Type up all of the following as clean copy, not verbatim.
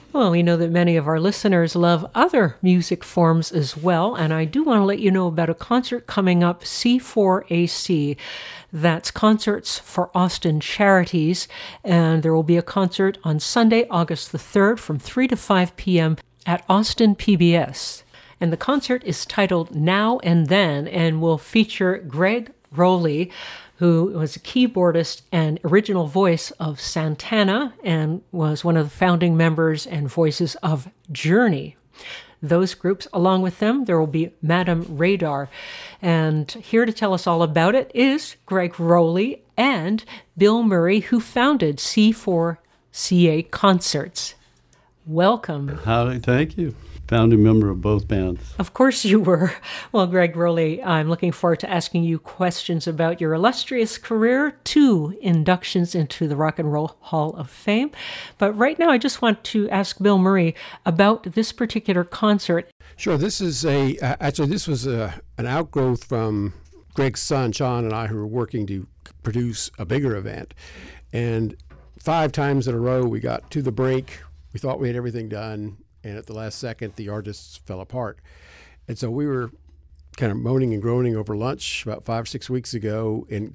Well, we know that many of our listeners love other music forms as well, and I do want to let you know about a concert coming up, C4AC. That's Concerts for Austin Charities, and there will be a concert on Sunday, August the 3rd from 3 to 5 p.m. at Austin PBS. And the concert is titled Now and Then and will feature Gregg Rolie, who was a keyboardist and original voice of Santana and was one of the founding members and voices of Journey. Those groups, along with them, there will be Madame Radar. And here to tell us all about it is Gregg Rolie and Bill Murray, who founded C4CA Concerts. Welcome. Howdy, thank you. Founding member of both bands. Of course you were. Well, Gregg Rolie, I'm looking forward to asking you questions about your illustrious career, 2 inductions into the Rock and Roll Hall of Fame. But right now, I just want to ask Bill Murray about this particular concert. Sure. This is this was an outgrowth from Gregg's son, Sean, and I, who were working to produce a bigger event. And 5 times in a row, we got to the break. We thought we had everything done. And at the last second, the artists fell apart. And so we were kind of moaning and groaning over lunch about 5 or 6 weeks ago. And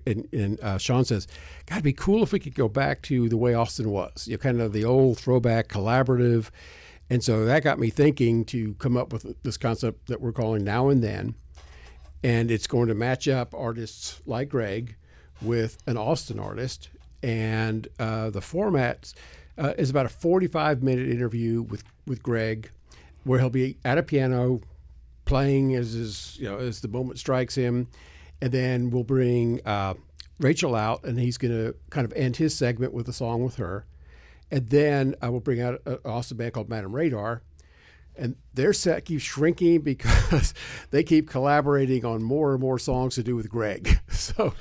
Sean says, God, it'd be cool if we could go back to the way Austin was, kind of the old throwback collaborative. And so that got me thinking to come up with this concept that we're calling Now and Then. And it's going to match up artists like Gregg with an Austin artist. And the format is about a 45-minute interview with Gregg, where he'll be at a piano playing as the moment strikes him, and then we'll bring Rachel out, and he's going to kind of end his segment with a song with her, and then I will bring out an Austin band called Madame Radar, and their set keeps shrinking because they keep collaborating on more and more songs to do with Gregg. So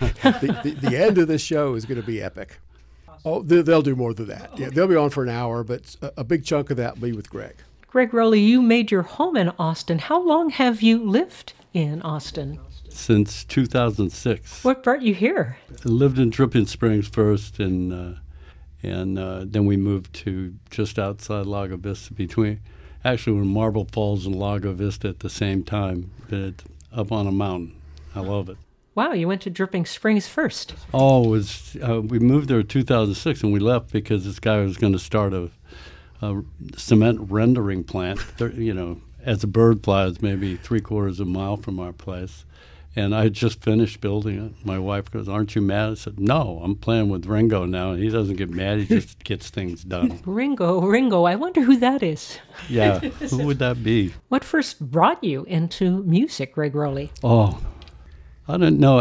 the end of this show is going to be epic. Oh, they'll do more than that. Yeah, they'll be on for an hour, but a big chunk of that will be with Gregg. Gregg Rolie, you made your home in Austin. How long have you lived in Austin? Since 2006. What brought you here? I lived in Dripping Springs first, and then we moved to just outside Lago Vista. We're Marble Falls and Lago Vista at the same time, but up on a mountain. I love it. Wow, you went to Dripping Springs first. Oh, we moved there in 2006, and we left because this guy was going to start a cement rendering plant, as a bird flies maybe 3/4 of a mile from our place. And I had just finished building it. My wife goes, "Aren't you mad?" I said, "No, I'm playing with Ringo now, and he doesn't get mad. He just gets things done." Ringo. I wonder who that is. Yeah, who would that be? What first brought you into music, Gregg Rolie? Oh, I don't know.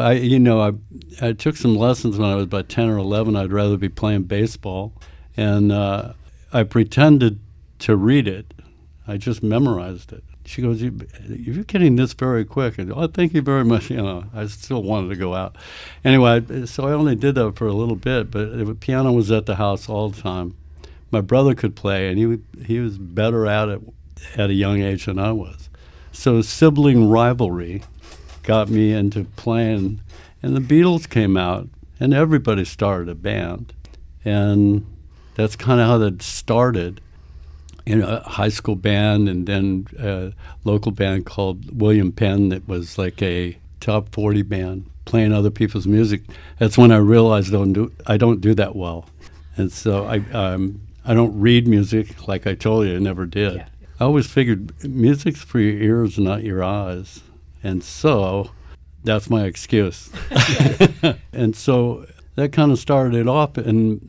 I took some lessons when I was about 10 or 11. I'd rather be playing baseball. And I pretended to read it. I just memorized it. She goes, you're getting this very quick. And, oh, thank you very much. I still wanted to go out. Anyway, so I only did that for a little bit, but the piano was at the house all the time. My brother could play, and he was better at it at a young age than I was. So sibling rivalry got me into playing, and the Beatles came out, and everybody started a band. And that's kind of how that started. A high school band, and then a local band called William Penn that was like a top 40 band playing other people's music. That's when I realized I don't do that well. And so I don't read music like I told you I never did. Yeah. I always figured music's for your ears, not your eyes. And so that's my excuse. And so that kind of started it off, and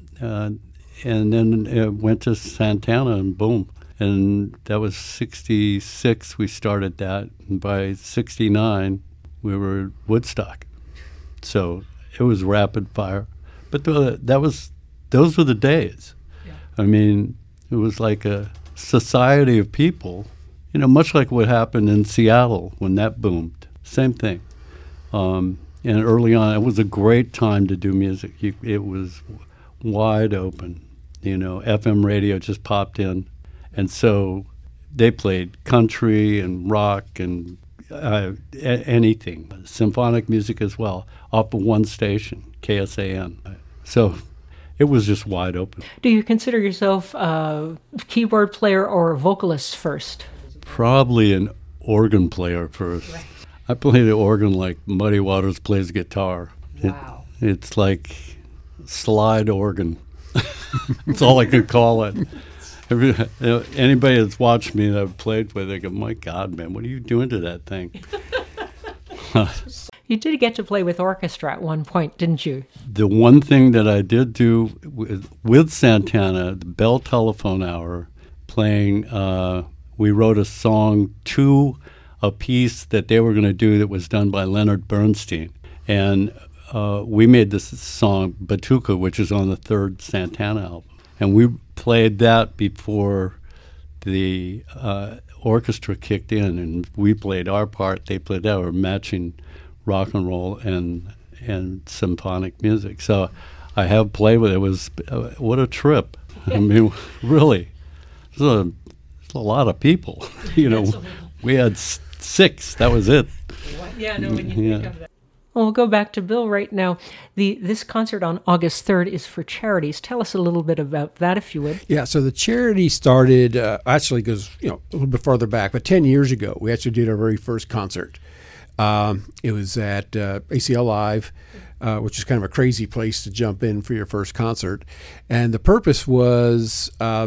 then it went to Santana, and boom. And that was 66, we started that. And by 69, we were at Woodstock. So it was rapid fire. But those were the days. Yeah. I mean, it was like a society of people, much like what happened in Seattle when that boomed. Same thing. And early on, it was a great time to do music. It was wide open. FM radio just popped in. And so they played country and rock and anything, symphonic music as well, off of one station, KSAN. So it was just wide open. Do you consider yourself a keyboard player or a vocalist first? Probably an organ player first. Right. I play the organ like Muddy Waters plays guitar. Wow. It's like slide organ. That's all I could call it. Anybody that's watched me that I've played with, they go, my God, man, what are you doing to that thing? You did get to play with orchestra at one point, didn't you? The one thing that I did do with Santana, the Bell Telephone Hour, playing, we wrote a song to a piece that they were going to do that was done by Leonard Bernstein. And we made this song, Batuka, which is on the third Santana album. And we played that before the orchestra kicked in, and we played our part, they played that. We're matching rock and roll and symphonic music. So I have played with it. It was, what a trip. I mean, really. It's a lot of people. We had 6. That was it. Yeah, no, when you think of that. Well, we'll go back to Bill right now. This concert on August 3rd is for charities. Tell us a little bit about that, if you would. Yeah, so the charity started, actually goes a little bit farther back, but 10 years ago, we actually did our very first concert. It was at ACL Live, which is kind of a crazy place to jump in for your first concert. And the purpose was, my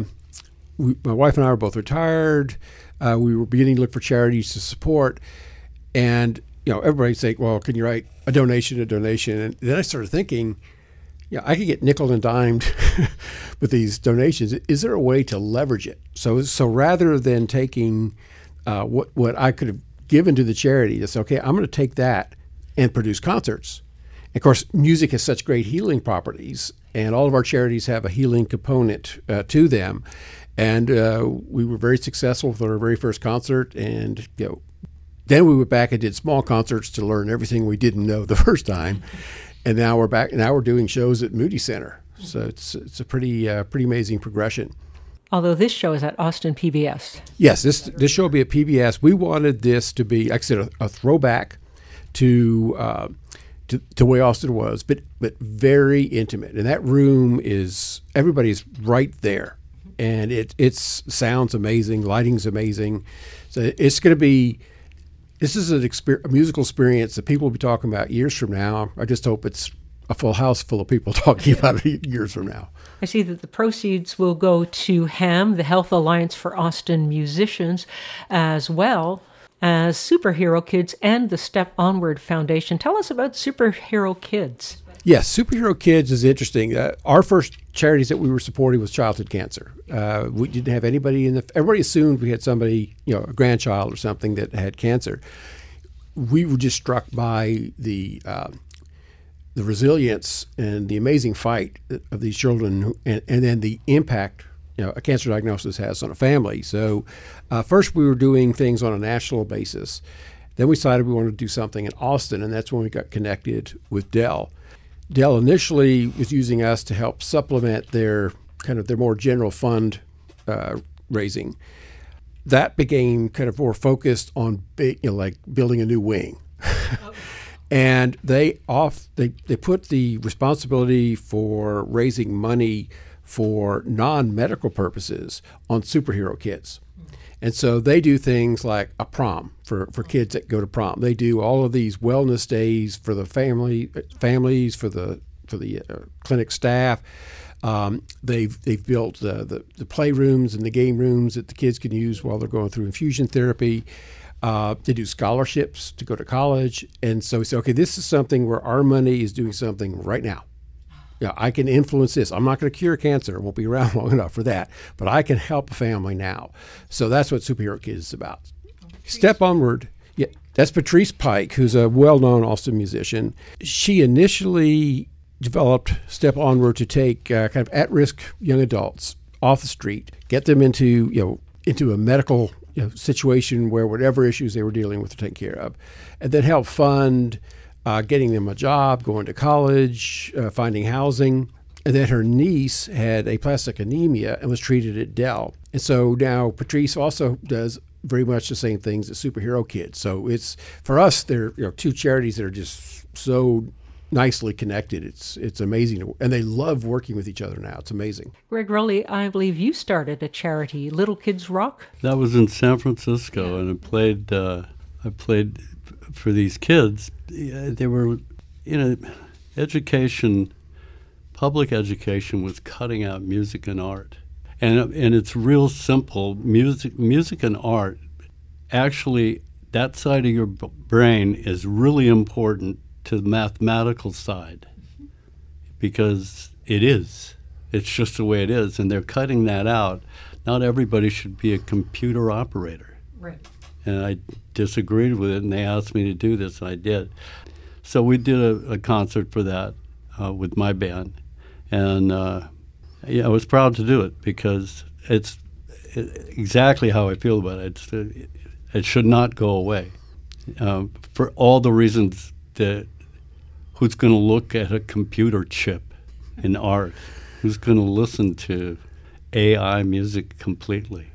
wife and I were both retired. We were beginning to look for charities to support. And everybody'd say, well, can you write a donation? And then I started thinking, I could get nickel and dimed with these donations. Is there a way to leverage it? So rather than taking what I could have given to the charity, to say, okay, I'm going to take that and produce concerts. And of course, music has such great healing properties, and all of our charities have a healing component to them. And we were very successful with our very first concert, and then we went back and did small concerts to learn everything we didn't know the first time, and now we're back. Now we're doing shows at Moody Center, so it's a pretty amazing progression. Although this show is at Austin PBS. Yes, this show will be at PBS. We wanted this to be, like I said, a throwback to the way Austin was, but very intimate. And that room everybody's right there, and it sounds amazing, lighting's amazing. So it's going to be. This is a musical experience that people will be talking about years from now. I just hope it's a full house full of people talking about it years from now. I see that the proceeds will go to HAM, the Health Alliance for Austin Musicians, as well as Superhero Kids and the Step Onward Foundation. Tell us about Superhero Kids. Yes, Superhero Kids is interesting. Our first charities that we were supporting was childhood cancer. We didn't have anybody everybody assumed we had somebody, a grandchild or something that had cancer. We were just struck by the resilience and the amazing fight of these children, and then the impact a cancer diagnosis has on a family. So first we were doing things on a national basis. Then we decided we wanted to do something in Austin, and that's when we got connected with Dell. Dell initially was using us to help supplement their more general fund raising. That became kind of more focused on like building a new wing. And they put the responsibility for raising money for non-medical purposes on Superhero Kids. And so they do things like a prom for kids that go to prom. They do all of these wellness days for the families, for the clinic staff. They've built the playrooms and the game rooms that the kids can use while they're going through infusion therapy. They do scholarships to go to college. And so we say, okay, this is something where our money is doing something right now. I can influence this. I'm not going to cure cancer. I won't be around long enough for that. But I can help a family now. So that's what Superhero Kids is about. Step Onward. Yeah, that's Patrice Pike, who's a well-known Austin musician. She initially developed Step Onward to take kind of at-risk young adults off the street, get them into a medical situation where whatever issues they were dealing with are taken care of, and then help fund getting them a job, going to college, finding housing. And then her niece had aplastic anemia and was treated at Dell. And so now Patrice also does very much the same things as Superhero Kids. So it's, for us, they're two charities that are just so nicely connected. It's amazing, and they love working with each other now. It's amazing. Greg Rowley, I believe you started a charity, Little Kids Rock. That was in San Francisco, and I played for these kids. They were, education, public education was cutting out music and art, and it's real simple. Music and art, actually, that side of your brain is really important to the mathematical side, because it's just the way it is, and they're cutting that out. Not everybody should be a computer operator. Right. And I disagreed with it, and they asked me to do this, and I did. So we did a concert for that with my band, and I was proud to do it, because it's exactly how I feel about it. It should not go away, for all the reasons that who's going to look at a computer chip in art? Who's going to listen to AI music completely?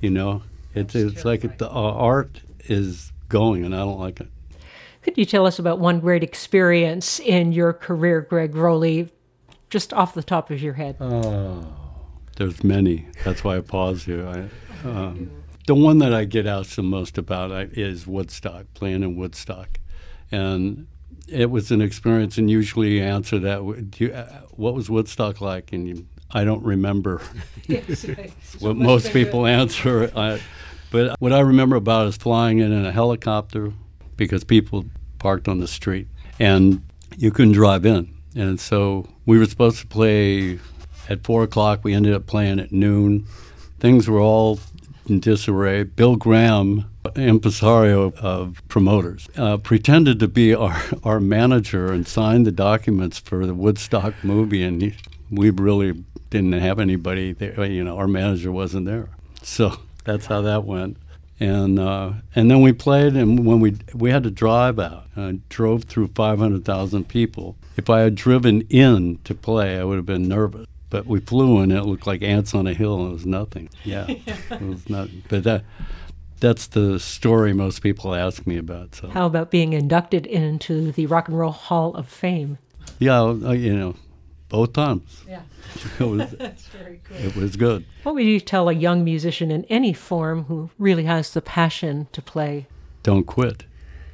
It's like the art is going, and I don't like it. Could you tell us about one great experience in your career, Greg Rowley, just off the top of your head? There's many. That's why I paused here. The one that I get asked the most about is Woodstock, playing in Woodstock. And it was an experience, and usually you answer that, what was Woodstock like? And I don't remember what most people answer. But what I remember about is flying in a helicopter, because people parked on the street, and you couldn't drive in. And so we were supposed to play at 4 o'clock. We ended up playing at noon. Things were all in disarray. Bill Graham, impresario of promoters, pretended to be our manager and signed the documents for the Woodstock movie, and we really didn't have anybody there. Our manager wasn't there. So that's how that went. And then we played, and when we had to drive out, drove through 500,000 people. If I had driven in to play, I would have been nervous. But we flew in, and it looked like ants on a hill, and it was nothing. Yeah, it was nothing. But that's the story most people ask me about. So how about being inducted into the Rock and Roll Hall of Fame? Yeah, both times. Yeah. That's very cool. It was good. What would you tell a young musician in any form who really has the passion to play? Don't quit.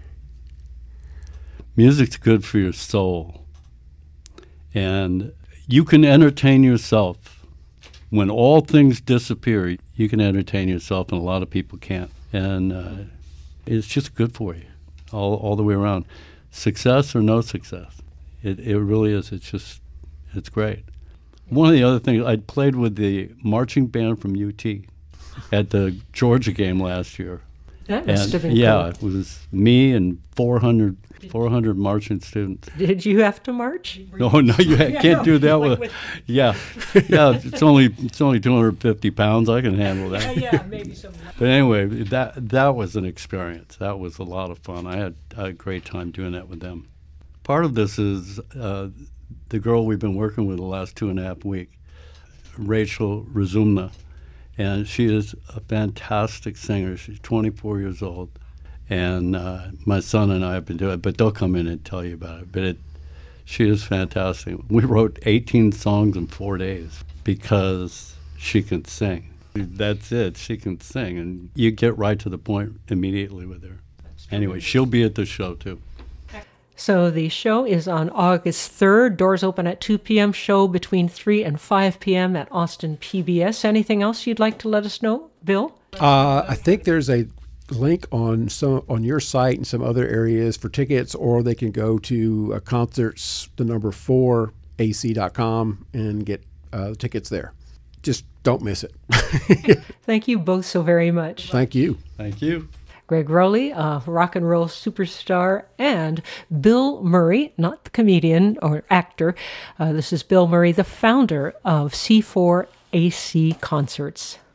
Music's good for your soul. And you can entertain yourself. When all things disappear, you can entertain yourself, and a lot of people can't. And it's just good for you all the way around. Success or no success. It really is. It's great. One of the other things, I played with the marching band from UT at the Georgia game last year. That must have been cool. It was me and 400 marching students. Did you have to march? No, you can't do that. Yeah. It's only 250 pounds. I can handle that. Yeah, maybe something. But anyway, that was an experience. That was a lot of fun. I had a great time doing that with them. Part of this is the girl we've been working with the last 2.5 weeks, Rachel Razumna, and she is a fantastic singer. She's 24 years old, and my son and I have been doing it, but they'll come in and tell you about it. But she is fantastic. We wrote 18 songs in 4 days because she can sing. That's it. She can sing, and you get right to the point immediately with her. Anyway, she'll be at the show, too. So the show is on August 3rd. Doors open at 2 p.m. Show between 3 and 5 p.m. at Austin PBS. Anything else you'd like to let us know, Bill? I think there's a link on your site and some other areas for tickets, or they can go to concerts, the number 4, ac.com, and get tickets there. Just don't miss it. Thank you both so very much. Thank you. Thank you. Greg Rowley, a rock and roll superstar, and Bill Murray, not the comedian or actor. This is Bill Murray, the founder of C4AC Concerts.